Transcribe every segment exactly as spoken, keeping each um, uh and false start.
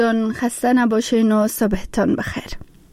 خسته نباشین و صبحتان بخیر.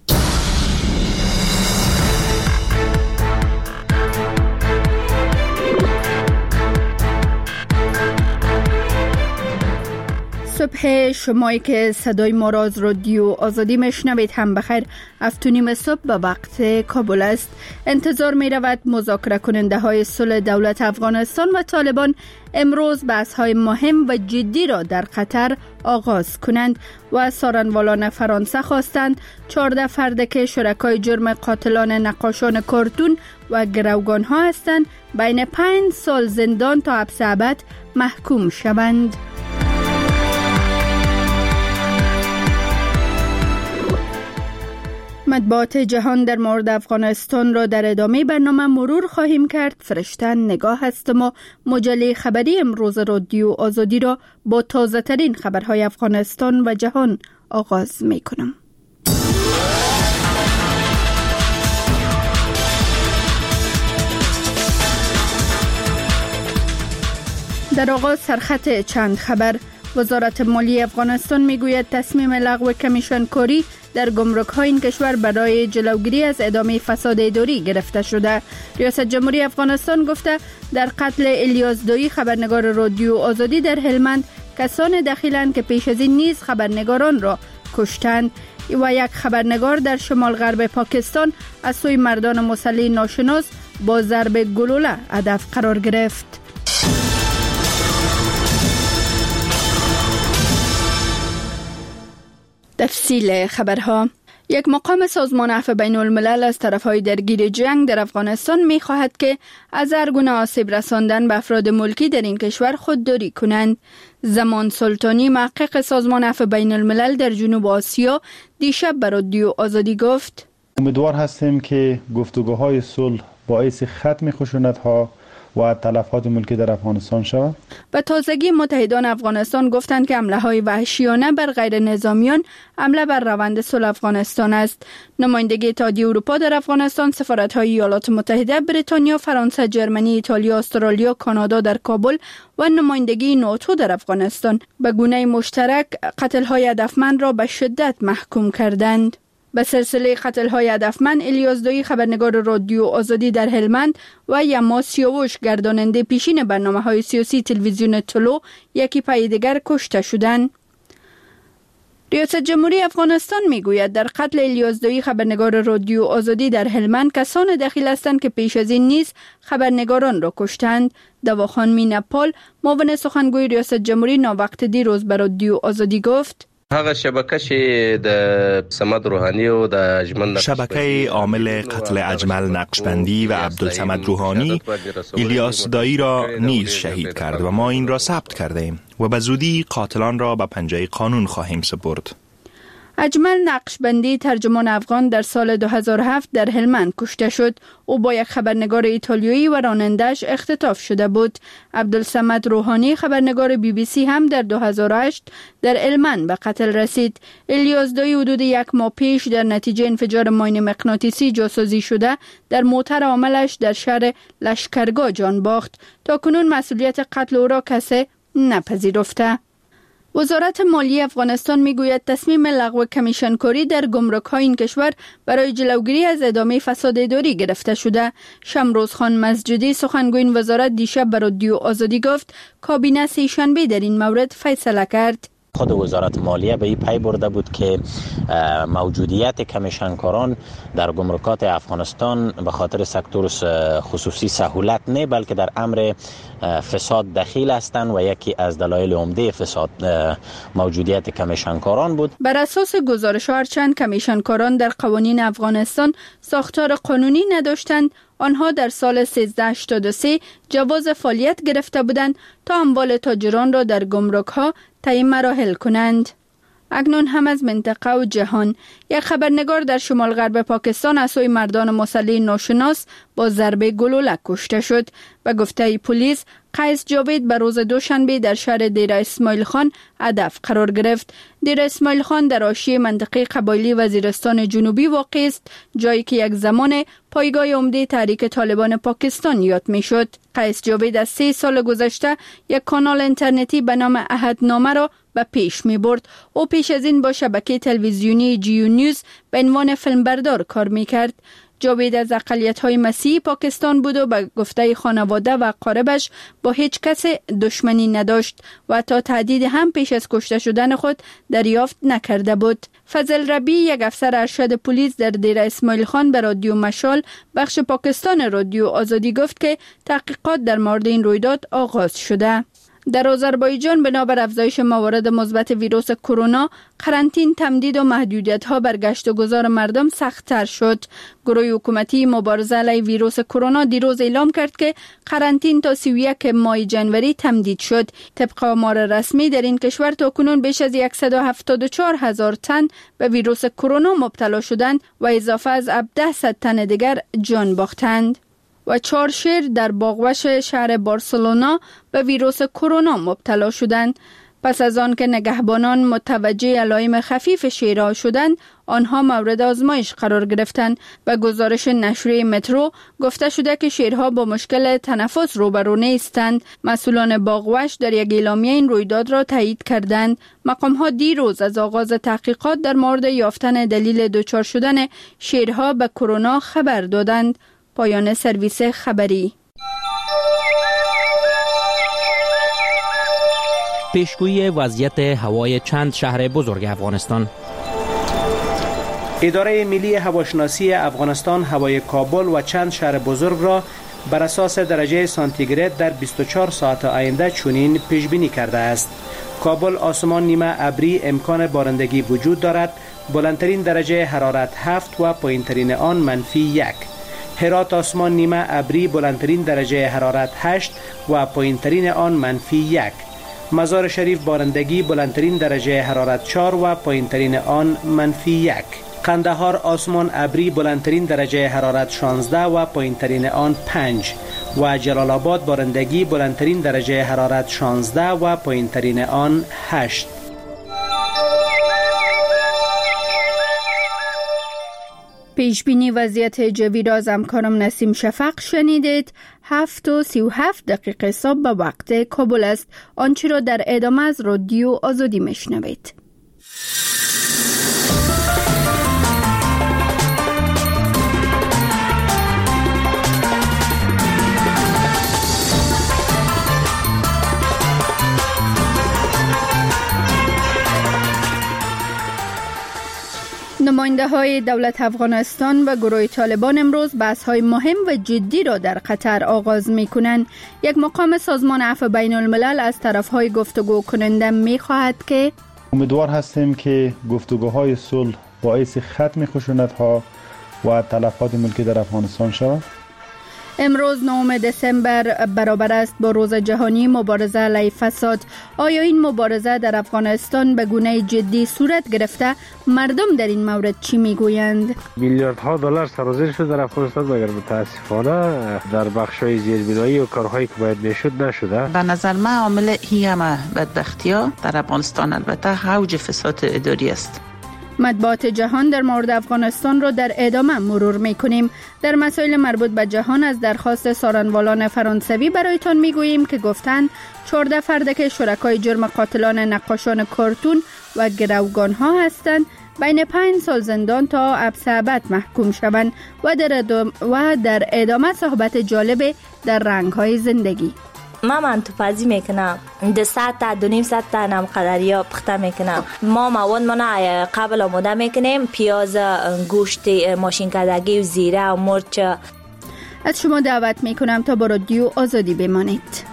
صبح شمایی که صدای ما را از رادیو آزادی میشنوید هم بخیر. هفت و نیم صبح به وقت کابل است. انتظار می رود مذاکره کننده های صلح دولت افغانستان و طالبان امروز بحث های مهم و جدی را در قطر آغاز کنند و سارنوالان فرانسه خواستند چهارده فرد که شرکای جرم قاتلان نقاشان کارتون و گروگان ها هستند بین پنج سال زندان تا حبس ابد محکوم شوند. مطبوعات جهان در مورد افغانستان را در ادامه برنامه مرور خواهیم کرد. فرشته نگاه هستم و مجله خبری امروز رادیو آزادی را با تازه ترین خبرهای افغانستان و جهان آغاز می کنم. در آغاز سرخط چند خبر. وزارت مالی افغانستان میگوید تصمیم لغو کمیشن کاری در گمرک‌های این کشور برای جلوگیری از ادامه فساد اداری گرفته شده. ریاست جمهوری افغانستان گفته در قتل الیاس دویی خبرنگار رادیو آزادی در هلمند کسان دخیلند که پیش از این نیز خبرنگاران را کشتند و یک خبرنگار در شمال غرب پاکستان از سوی مردان مسلح ناشناس با ضرب گلوله هدف قرار گرفت. تفصیل خبرها. یک مقام سازمان عفو بین الملل از طرفهای درگیر جنگ در افغانستان می خواهد که از هر گونه آسیب رساندن به افراد ملکی در این کشور خودداری کنند. زمان سلطانی محقق سازمان عفو بین الملل در جنوب آسیا دیشب به رادیو آزادی گفت: امیدوار هستیم که گفتگوهای صلح باعث ختم خشونت‌ها و تلفات ملکی در افغانستان شود. به تازگی متحدان افغانستان گفتند که حمله های وحشیانه بر غیر نظامیان حمله بر روند صلح افغانستان است. نمایندگی اتحادیه اروپا در افغانستان، سفارت های ایالات متحده، بریتانیا، فرانسه، جرمنی، ایتالیا، استرالیا، کانادا در کابل و نمایندگی ناتو در افغانستان به گونه مشترک قتل های هدفمند را به شدت محکوم کردند. به سلسله قتل‌های هدفمند الیاس دویی خبرنگار رادیو آزادی در هلمند و یما سیاوش گرداننده پیشین برنامه‌های سیاسی تلویزیون طلوع یکی پای دیگر کشته شدند. ریاست جمهوری افغانستان میگوید در قتل الیاس دویی خبرنگار رادیو آزادی در هلمند کسان دخیل هستند که پیش از این نیز خبرنگاران را کشتند. دواخان مینپال معاون سخنگوی ریاست جمهوری ناوقت دیروز به رادیو آزادی گفت: هغه شبکه چې د صمد روحانی او د اجمل شبکه عامل قتل اجمل نقشبندی و عبدالصمد روحانی الیاس دایی را نیز شهید کرد و ما این را ثبت کرده ایم و به زودی قاتلان را به پنجه قانون خواهیم سپرد. اجمل نقشبندی ترجمان افغان در سال دو هزار و هفت در هلمند کشته شد. او با یک خبرنگار ایتالیایی و رانندش اختطاف شده بود. عبدالصمد روحانی خبرنگار بی بی سی هم در دو هزار و هشت در هلمند به قتل رسید. الیاس دویی حدود یک ماه پیش در نتیجه انفجار ماین مغناطیسی جاسازی شده در موتر عاملش در شهر لشکرگاه جان باخت. تا کنون مسئولیت قتل او را کسی نپذیرفته. وزارت مالی افغانستان میگوید تصمیم لغو کمیشن کاری در گمرک‌های این کشور برای جلوگیری از ادامه فساد اداری گرفته شده. شمروز خان مسجدی سخنگوی این وزارت دیشب به رادیو آزادی گفت کابینه سه شنبه در این مورد فیصله کرد. خود وزارت مالیه به این پی برده بود که موجودیت کمیشنکاران در گمرکات افغانستان به خاطر سکتور خصوصی سهولت نه بلکه در امر فساد دخیل هستند و یکی از دلایل عمده فساد موجودیت کمیشنکاران بود. بر اساس گزارش هرچند کمیشنکاران در قوانین افغانستان ساختار قانونی نداشتند، آنها در سال سیزده هشتاد و سه جواز فعالیت گرفته بودند تا اموال تاجران را در گمرک‌ها طی مراحل کنند. اکنون هم از منطقه و جهان. یک خبرنگار در شمال غرب پاکستان از سوی مردان مسلح ناشناس با ضربه گلوله کشته شد. به گفته پلیس قیس جاوید به روز دوشنبه در شهر دیر اسماعیل خان هدف قرار گرفت. دیر اسماعیل خان در حاشیه منطقه قبایلی وزیرستان جنوبی واقع است، جایی که یک زمان پایگاه عمده تحریک طالبان پاکستان یاد میشد. قیس جاوید از سه سال گذشته یک کانال اینترنتی به نام عهدنامه را به پیش می برد. او پیش از این با شبکه تلویزیونی جیو نیوز به عنوان فیلمبردار کار می کرد. جاوید از اقلیت‌های مسیحی پاکستان بود و به گفته خانواده و قاربش با هیچ کس دشمنی نداشت و تا تهدید هم پیش از کشته شدن خود دریافت نکرده بود. فضل ربی، یک افسر ارشد پلیس در دیر اسماعیل خان، به رادیو مشال بخش پاکستان رادیو آزادی گفت که تحقیقات در مورد این رویداد آغاز شده. در آذربایجان بنابر افزایش موارد مثبت ویروس کرونا، قرنطین، تمدید و محدودیت‌ها بر گشت و گذار مردم سخت‌تر شد. گروه حکومتی مبارزه علیه ویروس کرونا دیروز اعلام کرد که قرنطین تا سی و یک ماه جنوری تمدید شد. طبق آمار رسمی در این کشور تاکنون بیش از صد و هفتاد و چهار هزار تن به ویروس کرونا مبتلا شدند و اضافه از هفتصد تن دیگر جان باختند. و چهار شیر در باغوش شهر بارسلونا به ویروس کرونا مبتلا شدند. پس از آن که نگهبانان متوجه علائم خفیف شیرها شدند، آنها مورد آزمایش قرار گرفتند. و گزارش نشریه مترو گفته شده که شیرها با مشکل تنفس روبرو نیستند. مسئولان باغوش در یک اعلامیه این رویداد را تایید کردند. مقام‌ها دیروز از آغاز تحقیقات در مورد یافتن دلیل دچار شدن شیرها به کرونا خبر دادند. پایان سرویس خبری. پیشگویی وضعیت هوای چند شهر بزرگ افغانستان. اداره ملی هواشناسی افغانستان هوای کابل و چند شهر بزرگ را بر اساس درجه سانتیگراد در بیست و چهار ساعت آینده چنین پیش بینی کرده است. کابل آسمان نیمه ابری، امکان بارندگی وجود دارد. بلندترین درجه حرارت هفت و پایینترین آن منفی یک. هرات آسمان نیمه ابری، بلندترین درجه حرارت هشت و پایینترین آن منفی یک. مزار شریف بارندگی، بلندترین درجه حرارت چهار و پایینترین آن منفی یک. قندهار آسمان ابری، بلندترین درجه حرارت شانزده و پایینترین آن پنج. و جلال آباد بارندگی، بلندترین درجه حرارت شانزده و پایینترین آن هشت. پیش بینی وضعیت جوی را از همکارم نسیم شفق شنیدید. هفت و سی و هفت دقیقه صبح به وقت کابل است. آنچه را در ادامه از رادیو آزادی میشنوید. نماینده های دولت افغانستان و گروه طالبان امروز بحث های مهم و جدی را در قطر آغاز می کنند. یک مقام سازمان عفو بین الملل از طرف های گفتگو کننده می خواهد که امیدوار هستیم که گفتگوهای صلح باعث ختم خشونت‌ها و تلفات ملکی در افغانستان شود. امروز نهم دسامبر برابر است با روز جهانی مبارزه علیه فساد. آیا این مبارزه در افغانستان به گونه جدی صورت گرفته؟ مردم در این مورد چی میگویند؟ میلیاردها دلار سرازیر شد در افغانستان، مگر متاسفانه در بخش‌های زیربنایی و کارهایی که باید میشد نشده. به نظر من عامل این همه بدبختی‌ها در افغانستان البته اوج فساد اداری است. مطبوعات جهان در مورد افغانستان را در ادامه مرور می‌کنیم. در مسائل مربوط به جهان از درخواست سارنوالان فرانسوی برایتان می‌گوییم که گفتند چهارده فرد که شرکای جرم قاتلان نقاشان کارتون و گروگان‌ها هستند بین پنج سال زندان تا حبس ابد محکوم شوند و در ادامه و در ادامه صحبت جالب در رنگ‌های زندگی. ما منطقه‌بندی میکنم ده صد تا دو نیم صد تا نم قدریا پخته میکنم. ما مواد ما قبل آماده میکنیم، پیاز، گوشت ماشین کردگی و زیره و مرچ. از شما دعوت میکنم تا با رادیو آزادی بمانید.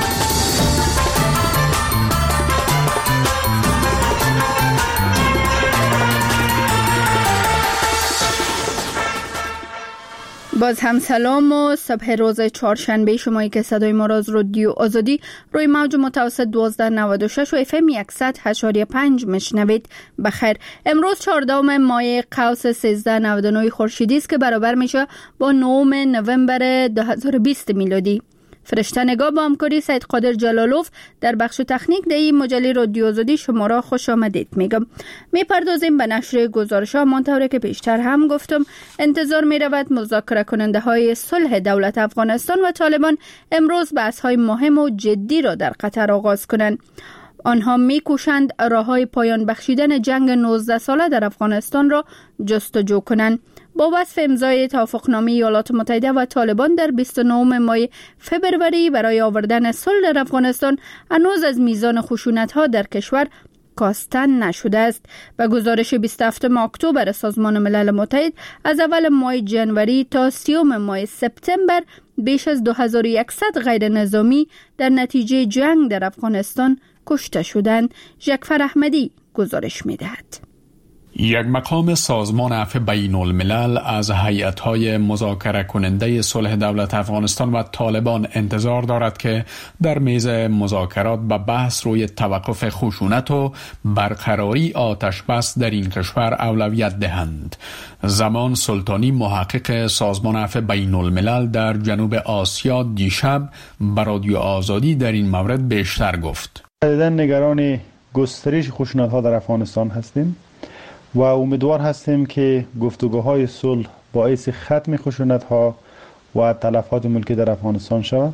باز هم سلام و صبح روز چهارشنبه شمایی که صدای ما را از رادیو آزادی روی موج متوسط دوازده نود و شش و اف ام صد و هشت و پنج مشنوید. بخیر. امروز چهاردهم ماه قوس سیزده نود و نه خورشیدی است که برابر میشه با نهم نوامبر دو هزار و بیست میلادی. فرشته نگاه با همکاری سید قادر جلالوف در بخش تکنیک در این مجله رادیو آزادی شما را خوش آمدید میگم. میپردازیم به نشر گزارش ها. منطوری که پیشتر هم گفتم انتظار میرود مذاکره کننده های صلح دولت افغانستان و طالبان امروز بحث های مهم و جدی را در قطر آغاز کنند. آنها میکوشند راههای پایان بخشیدن جنگ نوزده ساله در افغانستان را جستجو کنند. با وصف امضای توافقنامه ایالات متحده و طالبان در بیست و نه ماه فبروری برای آوردن صلح در افغانستان، هنوز از میزان خشونت‌ها در کشور کاستن نشده است. به گزارش بیست و هفتم اکتبر سازمان ملل متحد، از اول ماه جنوری تا سیوم ماه سپتامبر بیش از دو هزار و صد غیر نظامی در نتیجه جنگ در افغانستان کشته شدند. ژکفر احمدی گزارش می‌دهد. یک مقام سازمان عفو بین الملل از هیئت‌های مذاکره کننده صلح دولت افغانستان و طالبان انتظار دارد که در میز مذاکرات به بحث روی توقف خشونت و برقراری آتش بس در این کشور اولویت دهند. زمان سلطانی، محقق سازمان عفو بین الملل در جنوب آسیا، دیشب به رادیو آزادی در این مورد بیشتر گفت. شدیداً نگران گسترش خشونت‌ها در افغانستان هستیم و امیدوار هستیم که گفتگوهای صلح باعث ختم خشونت‌ها و تلفات ملکی در افغانستان شود.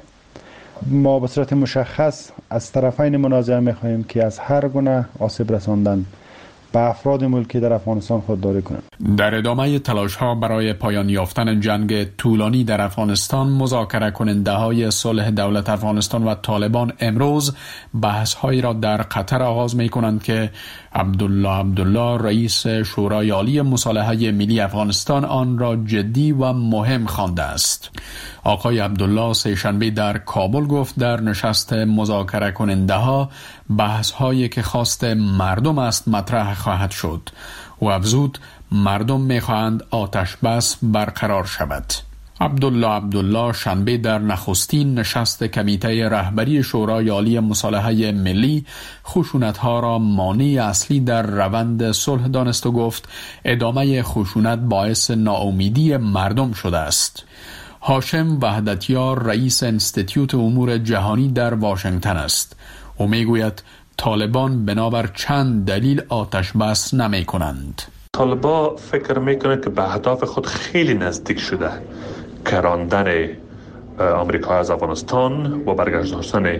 ما به صورت مشخص از طرفین منازعه می‌خواهیم که از هر گونه آسیب رساندن به افراد ملکی در افغانستان خودداری کنند. در ادامه تلاش‌ها برای پایان یافتن جنگ طولانی در افغانستان، مذاکره کننده‌های صلح دولت افغانستان و طالبان امروز بحث‌هایی را در قطر آغاز می‌کنند که عبدالله عبدالله رئیس شورای عالی مصالحه ملی افغانستان آن را جدی و مهم خوانده است. آقای عبدالله سه‌شنبه در کابل گفت در نشست مذاکره کننده‌ها بحث‌هایی که خواست مردم است مطرح خواهد شد و افزود مردم می‌خواهند آتش بس برقرار شود. عبدالله عبدالله شنبه در نخستین نشست کمیته رهبری شورای عالی مصالحه ملی خشونت‌ها را مانع اصلی در روند صلح دانست و گفت ادامه خشونت باعث ناامیدی مردم شده است. هاشم وحدتیار رئیس انستیتیوت امور جهانی در واشنگتن است. او میگوید طالبان بنابر چند دلیل آتش بس نمی کنند. طالبان فکر میکنند که به اهداف خود خیلی نزدیک شده که راندن آمریکا از افغانستان و برگشتن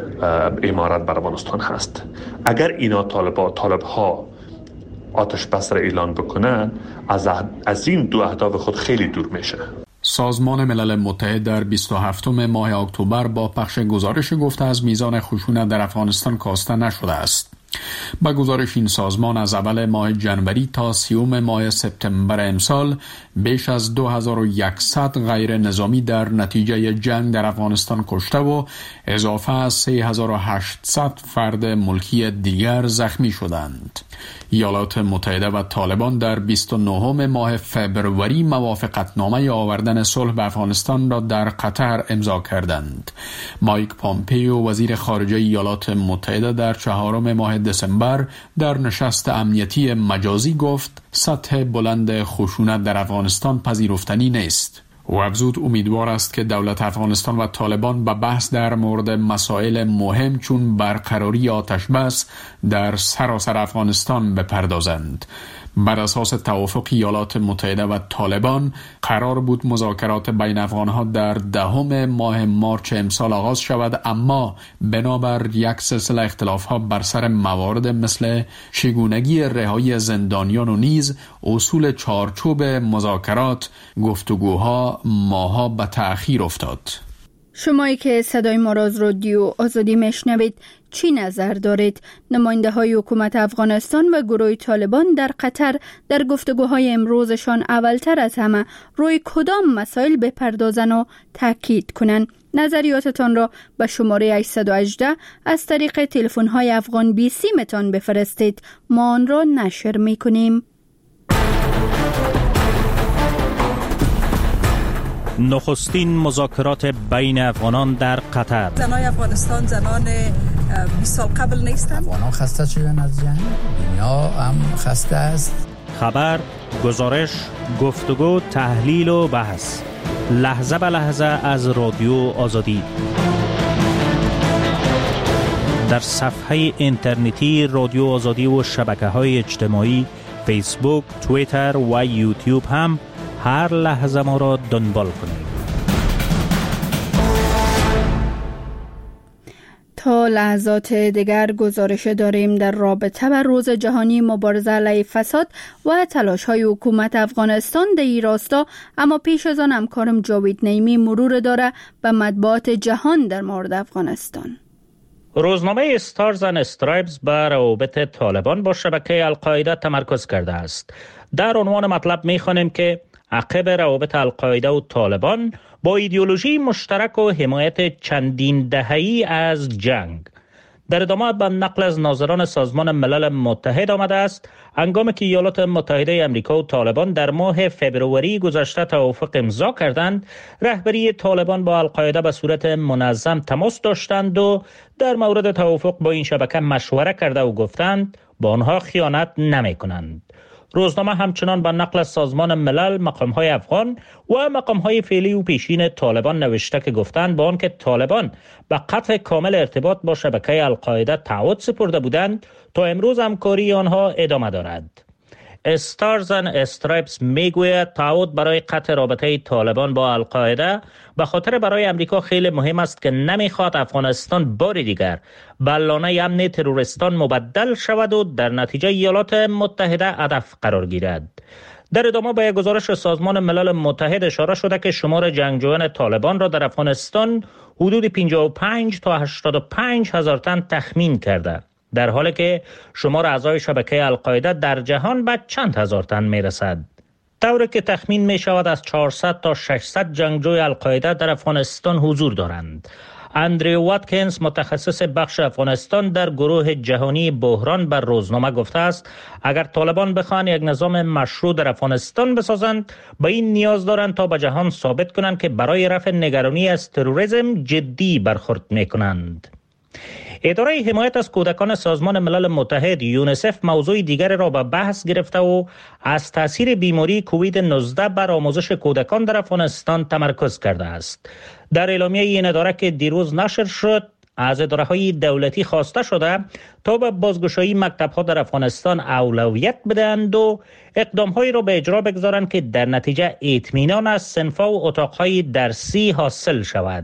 امارات بر افغانستان هست. اگر اینا طالبان طالبها آتش بس را اعلان بکنن از از این دو اهداف خود خیلی دور میشه. سازمان ملل متحد در بیست و هفتم ماه اکتبر با پخش گزارش گفته از میزان خشونت در افغانستان کاسته نشده است. با گزارش این سازمان از اول ماه جنوری تا سیوم ماه سپتامبر امسال بیش از دو هزار و صد غیر نظامی در نتیجه جنگ در افغانستان کشته و اضافه از سه هزار و هشتصد فرد ملکی دیگر زخمی شدند. ایالات متحده و طالبان در بیست و نه ماه فبروری موافقتنامه آوردن صلح به افغانستان را در قطر امضا کردند. مایک پامپیو وزیر خارجه ایالات متحده در چهارم ماه دسامبر در نشست امنیتی مجازی گفت سطح بلند خشونت در افغانستان پذیرفتنی نیست. و افزود امیدوار است که دولت افغانستان و طالبان به بحث در مورد مسائل مهم چون برقراری آتش بس در سراسر افغانستان بپردازند. بر اساس توافق ایالات متحده و طالبان قرار بود مذاکرات بین افغانها در دهم ماه مارچ امسال آغاز شود، اما بنابر یک سلسله اختلافات بر سر موارد مثل چگونگی رهایی زندانیان و نیز اصول چارچوب مذاکرات گفتگوها ماها به تأخیر افتاد. شمایی که صدای ما را از رادیو آزادی میشنوید چی نظر دارید؟ نماینده های حکومت افغانستان و گروه طالبان در قطر در گفتگوهای امروزشان اولتر از همه روی کدام مسائل بپردازن و تاکید کنند؟ نظریاتتان را به شماره هشت یک هشت از طریق تلفن های افغان بی سی متان بفرستید. ما آن را نشر می کنیم. نخستین مذاکرات بین افغانان در قطر. زنای افغانستان زنان بیست سال قبل نیستند. افغانان خسته شدن از جنگ، دنیا هم خسته است. خبر، گزارش، گفتگو، تحلیل و بحث. لحظه به لحظه از رادیو آزادی. در صفحه اینترنتی رادیو آزادی و شبکه‌های اجتماعی فیسبوک، توییتر و یوتیوب هم هر لحظه ما را دنبال کنید. تا لحظات دیگر گزارش داریم در رابطه با روز جهانی مبارزه علیه فساد و تلاش‌های حکومت افغانستان در این راستا، اما پیش از آن همکارم جاوید نعیمی مرور داره به مطبوعات جهان در مورد افغانستان. روزنامه استارز اند استرایپز بر روابط طالبان با شبکه القاعده تمرکز کرده است. در عنوان مطلب می‌خوانیم که عقب روابط القاعده و طالبان با ایدئولوژی مشترک و حمایت چندین دهه‌ای از جنگ. در ادامه به نقل از ناظران سازمان ملل متحد آمده است هنگامی که ایالات متحده آمریکا و طالبان در ماه فبروری گذشته توافق امضا کردند، رهبری طالبان با القاعده به صورت منظم تماس داشتند و در مورد توافق با این شبکه مشوره کرده و گفتند با آنها خیانت نمی کنند. روزنامه همچنان با نقل از سازمان ملل، مقام‌های افغان و مقام‌های فعلی و پیشین طالبان نوشته که گفتند با آنکه طالبان به قطع کامل ارتباط با شبکه القاعده تعهد سپرده بودند، تا امروز همکاری آنها ادامه دارد. استارز اند استرایپز میگوید تعهد برای قطع رابطه طالبان با القاعده به خاطر برای امریکا خیلی مهم است که نمیخواد افغانستان بار دیگر به لانه امن تروریستان مبدل شود و در نتیجه ایالات متحده هدف قرار گیرد. در ادامه به گزارش سازمان ملل متحد اشاره شده که شمار جنگجویان طالبان را در افغانستان حدود پنجاه و پنج تا هشتاد و پنج هزار تن تخمین کرده، در حالی که شمار اعضای شبکه القاعده در جهان به چند هزار تن می رسد. طوری که تخمین می شود از چهارصد تا ششصد جنگجوی القاعده در افغانستان حضور دارند. اندریو واتکینز، متخصص بخش افغانستان در گروه جهانی بحران، بر روزنامه گفته است اگر طالبان بخواهند یک نظام مشروع در افغانستان بسازند، به این نیاز دارند تا به جهان ثابت کنند که برای رفع نگرانی از تروریسم جدی برخورد می کنند. اداره حمایت از کودکان سازمان ملل متحد یونیسف موضوع دیگر را به بحث گرفته و از تاثیر بیماری کووید نوزده بر آموزش کودکان در افغانستان تمرکز کرده است. در اعلامیه این اداره که دیروز نشر شد، از اداره‌های دولتی خواسته شده تا به بازگشایی مکتب‌ها در افغانستان اولویت بدهند و اقدام‌هایی را به اجرا بگذارند که در نتیجه اطمینان از صنف‌ها و اتاق‌های درسی حاصل شود.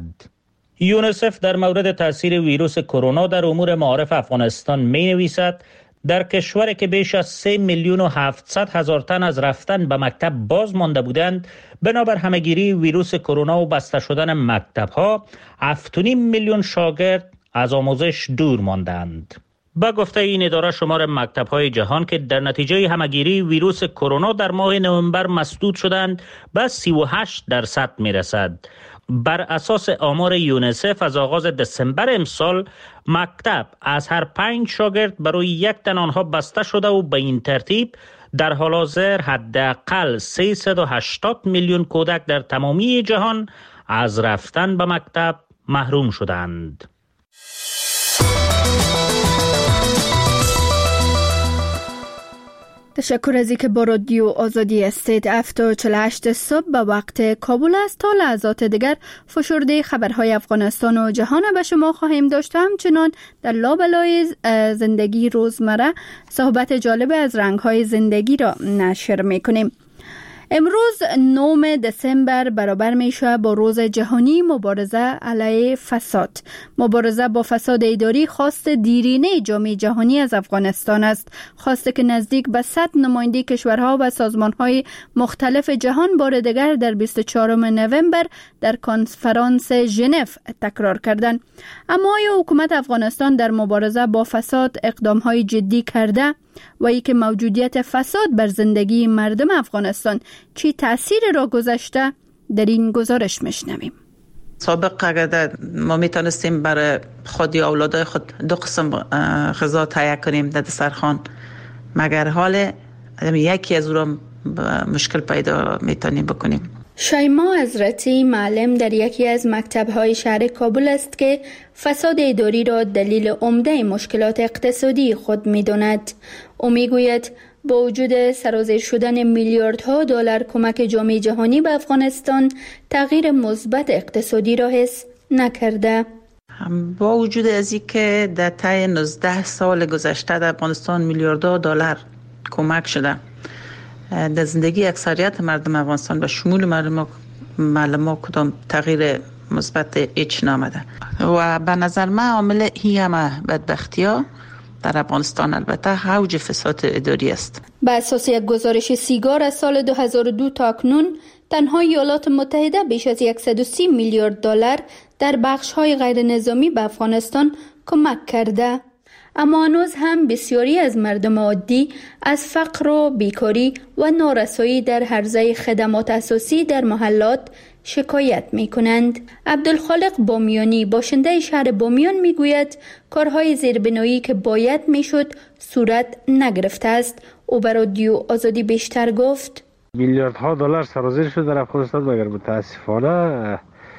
یونیسف در مورد تاثیر ویروس کرونا در امور معارف افغانستان می نویسد در کشوری که بیش از سه میلیون و هفتصد هزار تن از رفتن به مکتب باز مانده بودند، بنابر همهگیری ویروس کرونا و بسته شدن مکتب‌ها، هفت و نیم میلیون شاگرد از آموزش دور ماندند. با گفته این اداره شمار مکتب‌های جهان که در نتیجه همهگیری ویروس کرونا در ماه نوامبر مسدود شدند به سی و هشت درصد می‌رسد. بر اساس آمار یونیسف از آغاز دسامبر امسال مکتب از هر پنج شاگرد برای یک تن آنها بسته شده و به این ترتیب در حال حاضر حداقل سیصد و هشتاد میلیون کودک در تمامی جهان از رفتن به مکتب محروم شدند. تشکر از اینکه با رادیو آزادی هستید. هفت و چهل و هشت صبح به وقت کابل است. تا لحظات دیگر فشرده خبرهای افغانستان و جهان به شما خواهیم داشت. همچنان در لابلای زندگی روزمره صحبت جالب از رنگهای زندگی را نشر میکنیم. امروز نهم دسامبر برابر میشه با روز جهانی مبارزه علیه فساد. مبارزه با فساد اداری خواست دیرینه جامعه جهانی از افغانستان است. خواسته که نزدیک به صد نماینده کشورها و سازمانهای مختلف جهان بار دیگر در بیست و چهارم نوامبر در کنفرانس ژنو تکرار کردند. اما آیا حکومت افغانستان در مبارزه با فساد اقدامهای جدی کرده و ای که موجودیت فساد بر زندگی مردم افغانستان چی تأثیر را گذاشته؟ در این گزارش میشنویم. سابق اگر ما میتونستیم برای خود یا اولادای خود دو قسم غذا تهیه کنیم در دسترخوان، مگر حال یکی از او را مشکل پیدا میتونیم بکنیم. شایما حضرتی معلم در یکی از مکتب‌های شهر کابل است که فساد اداری را دلیل عمده مشکلات اقتصادی خود می‌داند. او می‌گوید با وجود سرازیر شدن میلیاردها دلار کمک جامعه جهانی به افغانستان تغییر مثبت اقتصادی را حس نکرده. با وجود از اینکه در طی نوزده سال گذشته در افغانستان میلیاردها دلار کمک شده، در زندگی اکثریت مردم افغانستان و شمول مردم معلومات کدام تغییر مثبت هیچ نامده و به نظر من عامل هی همه بدبختی‌ها در افغانستان البته اوج فساد اداری است. به اساس یک گزارش سیگار از سال دو هزار و دو تا اکنون تنها ایالات متحده بیش از صد و سی میلیارد دلار در بخش‌های غیر نظامی به افغانستان کمک کرده. اما هنوز هم بسیاری از مردم عادی از فقر و بیکاری و نارسایی در حوزه خدمات اساسی در محلات شکایت می کنند. عبدالخالق بامیانی باشنده شهر بامیان می گوید کارهای زیربنایی که باید می شد صورت نگرفته است. او بر رادیو آزادی بیشتر گفت میلیاردها دلار سرازیر شد در افغانستان، مگر متاسفانه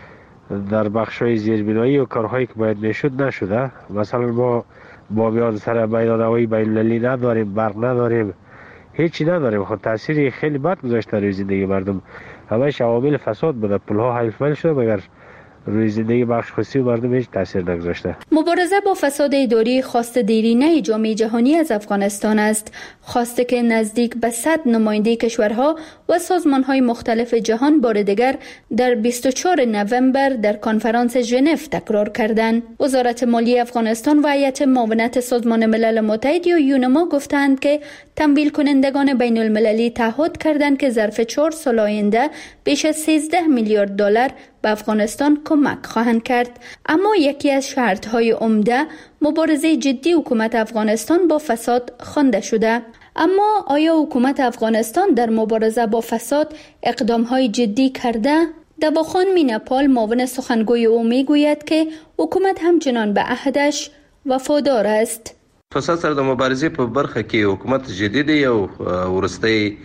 در بخش‌های زیربنایی و کارهایی که باید می شد نشده. مثلا ما بامیان سر میدان هوایی بین‌المللی نداریم، برق نداریم، هیچی نداریم. خود تأثیری خیلی بد گذاشته روی زندگی مردم. همه عوامل فساد بوده، پلها حیف مل شده مگر روی زندگی بخش خصوصی مردم هیچ تاثیر نگذاشته. مبارزه با فساد اداری خواست دیرینه جامعه جهانی از افغانستان است. خواسته که نزدیک به صد نماینده کشورها و سازمان‌های مختلف جهان بار دیگر در بیست و چهارم نوامبر در کنفرانس ژنو تکرار کردند. وزارت مالی افغانستان و هیئت معاونت سازمان ملل متحد یا یونما گفتند که تمویل کنندگان بین المللی تعهد کردند که ظرف چهار سال آینده بیش از سیزده میلیارد دلار به افغانستان کمک خواهند کرد. اما یکی از شرط‌های عمده مبارزه جدی حکومت افغانستان با فساد خوانده شده. اما آیا حکومت افغانستان در مبارزه با فساد اقدام‌های جدی کرده؟ دواخان میناپال معاون سخنگوی او میگوید که حکومت همچنان به عهدش وفادار است. فساد سره د مبارزې په برخه کې حکومت جدید یو ورستی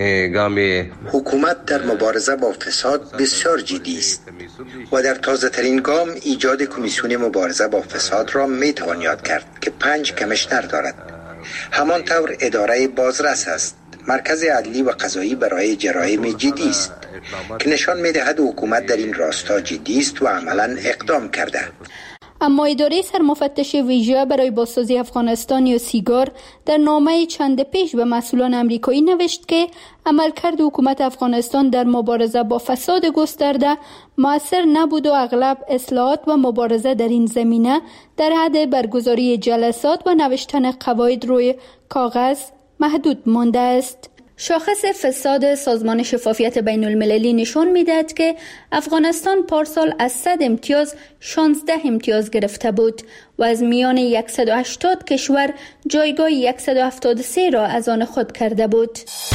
گام حکومت در مبارزه با فساد بسیار جدی است و در تازه ترین گام ایجاد کمیسیون مبارزه با فساد را می توان یاد کرد که پنج کمیشنر دارد. همانطور اداره بازرس است. مرکز عدلی و قضایی برای جرایم جدی است که نشان می دهد حکومت در این راستا جدی است و عملا اقدام کرده. اما اداره سرمفتش ویژه برای بازسازی افغانستان یا سیگار در نامه چند پیش به مسئولان امریکایی نوشت که عملکرد حکومت افغانستان در مبارزه با فساد گسترده مؤثر نبود و اغلب اصلاحات و مبارزه در این زمینه در حد برگزاری جلسات و نوشتن قواعد روی کاغذ محدود مانده است. شاخص فساد سازمان شفافیت بین المللی نشان می‌دهد که افغانستان پارسال از صد امتیاز شانزده امتیاز گرفته بود و از میان صد و هشتاد کشور جایگاه صد و هفتاد و سه را از آن خود کرده بود.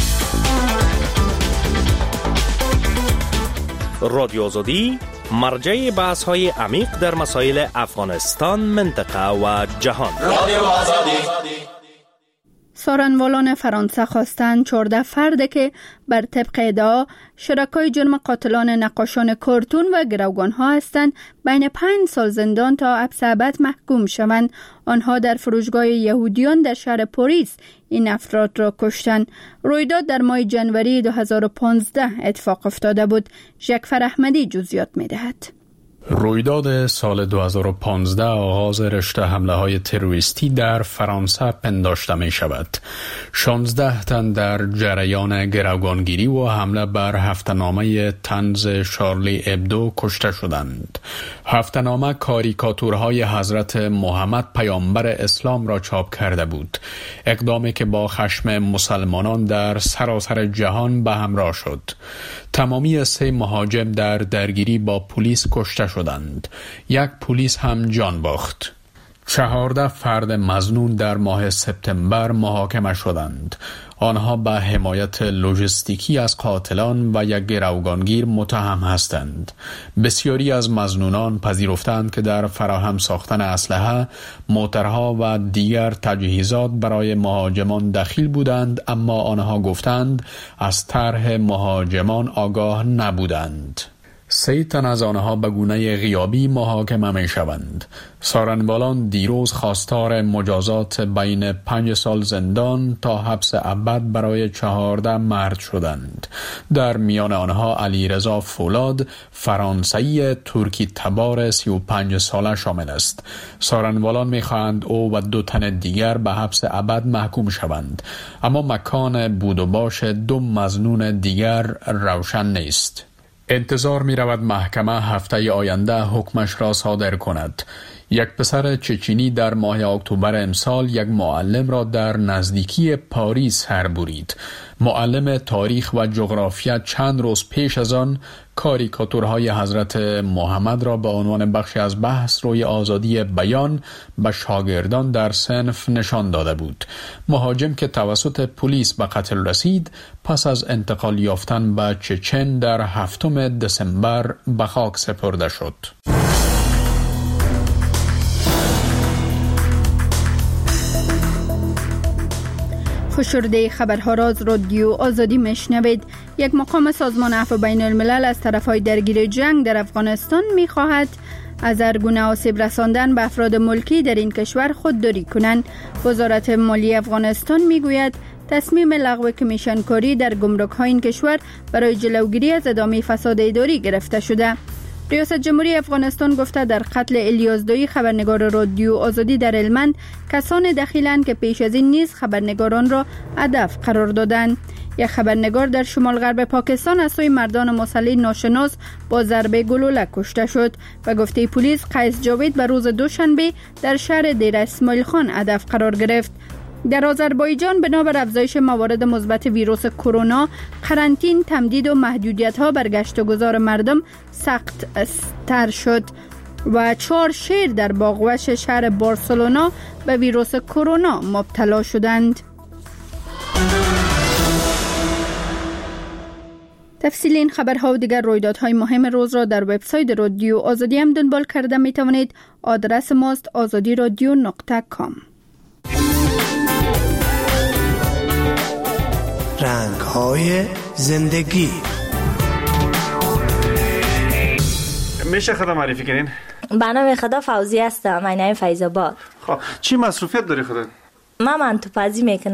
رادیو آزادی مرجع بحث‌های عمیق در مسائل افغانستان، منطقه و جهان. رادیو آزادی. سارنوالان فرانسه خواستند چهارده فرد که بر طبق ادعا شرکای جرم قاتلان نقاشان کارتون و گروگانها هستند بین پنج سال زندان تا حبس ابد محکوم شوند. آنها در فروشگاه یهودیان در شهر پاریس این افراد را کشتند. رویداد در ماه جنوری دو هزار و پانزده اتفاق افتاده بود. ژکفر احمدی جزئیات می‌دهد. رویداد سال دو هزار و پانزده آغاز رشته حمله های تروریستی در فرانسه پنداشته می شود. شانزده تن در جریان گروگانگیری و حمله بر هفته‌نامه طنز شارلی ابدو کشته شدند. هفته‌نامه کاریکاتورهای حضرت محمد پیامبر اسلام را چاپ کرده بود. اقدامی که با خشم مسلمانان در سراسر جهان به همراه شد. تمامی سه مهاجم در درگیری با پلیس کشته شدند. یک پلیس هم جان باخت. چهارده فرد مظنون در ماه سپتامبر محاکمه شدند. آنها به حمایت لوجستیکی از قاتلان و یک گروگانگیر متهم هستند. بسیاری از مظنونان پذیرفتند که در فراهم ساختن اسلحه، موترها و دیگر تجهیزات برای مهاجمان دخیل بودند، اما آنها گفتند از طرح مهاجمان آگاه نبودند. سه تن از آنها به گونه غیابی محاکمه می شوند. سارنوالان دیروز خواستار مجازات بین پنج سال زندان تا حبس ابد برای چهارده مرد شدند. در میان آنها علیرضا فولاد فرانسوی ترکی تبار سی و پنج ساله شامل است. سارنوالان می خواهند او و دو تن دیگر به حبس ابد محکوم شوند، اما مکان بود و باش دو مظنون دیگر روشن نیست. انتظار می رود محکمه هفته آینده حکمش را صادر کند. یک پسر چچینی در ماه اکتبر امسال یک معلم را در نزدیکی پاریس سر برید. معلم تاریخ و جغرافیا چند روز پیش از آن کاریکاتورهای حضرت محمد را به عنوان بخشی از بحث روی آزادی بیان به شاگردان در صنف نشان داده بود. مهاجم که توسط پلیس به قتل رسید، پس از انتقال یافتن به چچن در هفتم دسامبر به خاک سپرده شد. فشرده خبرها را از رادیو آزادی میشنوید. یک مقام سازمان عفو بین الملل از طرفهای درگیر جنگ در افغانستان میخواهد از هر گونه آسیب رساندن به افراد ملکی در این کشور خودداری کنند. وزارت مالی افغانستان میگوید تصمیم لغو کمیشن کاری در گمرک های این کشور برای جلوگیری از ادامه فساد اداری گرفته شده. ریاست جمهوری افغانستان گفته در قتل الیازدایی خبرنگار رادیو آزادی در هلمند کسان دخیلند که پیش از این نیز خبرنگاران را هدف قرار دادند. یک خبرنگار در شمال غرب پاکستان از سوی مردان مسلح ناشناس با ضربه گلوله کشته شد و گفته پلیس قیس جاوید به روز دوشنبه در شهر دیر اسماعیل خان هدف قرار گرفت. در آذربایجان بنابر افزایش موارد مثبت ویروس کرونا، قرنطین، تمدید و محدودیت‌ها بر گشت و گذار مردم سخت تر شد و چهار شهر در باغوش شهر بارسلونا به ویروس کرونا مبتلا شدند. تفصیل این خبرها و دیگر رویدادهای مهم روز را در وبسایت رادیو آزادی هم دنبال کرده می توانید. آدرس ماست آزادی رادیو نقطه کام. رنگ های زندگی. میشه خدا معرفی کنین؟ به نام خدا فوزی هستم، من فیض آباد. خب چی مصروفیت داری خدا؟ من منطقه‌پزی میکنم.